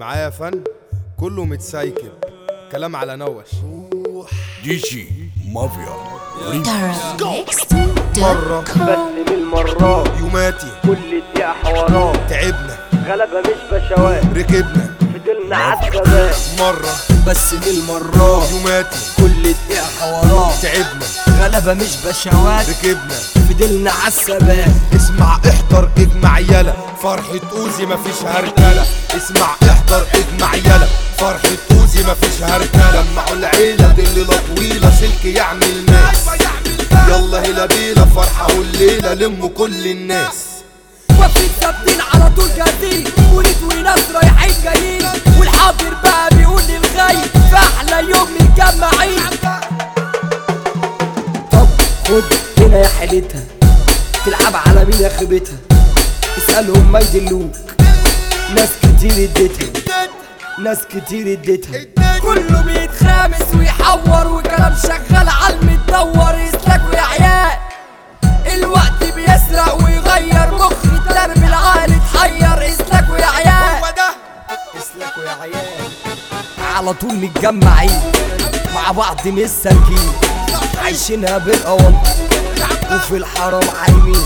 معايا فن كله متسايكب، كلام على نوش. دي جي مافيا مرة بس من المرات يوماتي كل دقيقة حوارات، تعبنا غلبة مش بشوات، ركبنا فضلنا عالثبات. مرة بس من المرات يوماتي كل دقيقة حوارات، تعبنا غلبة مش بشوات، ركبنا فضلنا عالثبات. اسمع احضر اجمع يلا، فرحة اوزي مفيش هرجلة. اسمع احضر اجمع يلا، فرحة اوزي مفيش هرجلة. جمعوا العيلة دي الليلة طويلة، سلك يعمل ناس. يلا هلا بينا فرحة والليلة لموا كل الناس. واقفين ثابتين على طول جاهزين، وليد وناس رايحين جايين، والحاضر بقى بيقول للغايب فاحلى يوم متجمعين. طب خد هنا يا حيلتها، تلعب على مين يا خيبتها؟ اسألهم ما يدلوك، ناس كتير اديتها، ناس كتير اديتها. كله بيتخامس ويحور وكلام شغال عالمتدور. يسلكوا يا عيال الوقت بيسرق ويغير، مخ الدرب العالي اتحير. اسلكوا يا عيال، اسلكوا يا عيال، على طول متجمعين مع بعض مش سالكين، عايشينها بالقوانط وفي الحرام عايمين.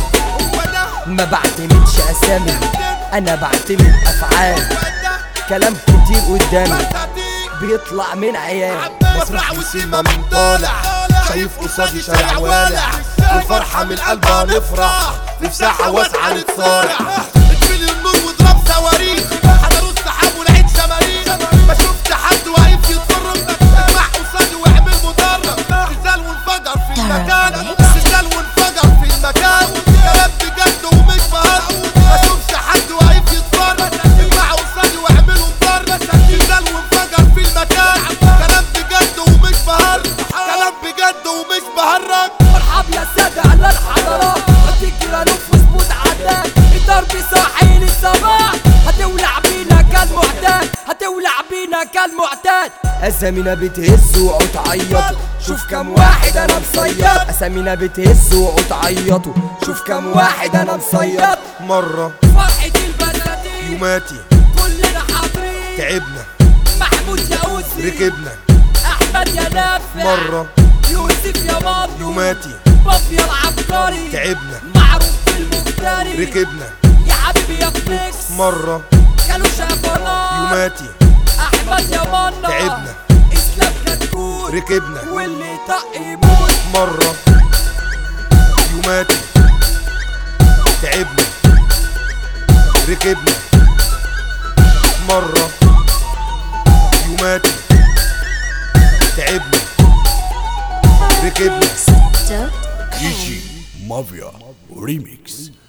ما بعتمدش اسامي، انا بعتمد افعال. كلام كتير قدامي بيطلع من عيال. بسرح وسيمة من طالع، شايف قصادي شارع والع. الفرحة من قلبها نفرح، في مساحة واسعة نتصارع. اتفلي النور واضرب صواريخ، حضروا السحاب والعيد شماريخ. ما شفت حد واقف يتفرج، اجمع قصادي واعمل مدرب. زلزال وانفجر في المكان، زلزال وانفجر في المكان. كلام بجد ومش بهزر، ما شفتش حد واقف يتفرج، اجمع قصادي واعمل مدرب. زلزال وانفجر في المكان، كلام بجد ومش بهزر، كلام بجد ومش بهرج. مرحب يا سادة على الحضارات، هتيجي لنفوس متعدات. الضرب صاحي للصباح، هتولع بينا كالمعتاد، هتولع بينا كالمعتاد. اسامينا بتهز وتعيطوا، شوف كم واحد انا مصيط. اسامينا بتهز وتعيطوا، شوف كم واحد انا مصيط. مرة فرحة البناتين يوماتي كلنا حاضرين، تعبنا محمود يا اوزي، ركبنا احمد يا نافع، مرة يوسف يا مامي، يوماتي بابيا العبقري، تعبنا معروف بالمفتري. ركبنا يا حبيبي يا فليكس، مرة كانوا شافونا. يوماتي احمد يا مانا، تعبنا اسلام كتكوت، ركبنا واللي طق يموت. مرة يوماتي تعبنا ركبنا. مرة يوماتي تعبنا ركبنا. دي جي مافيا ريميكس.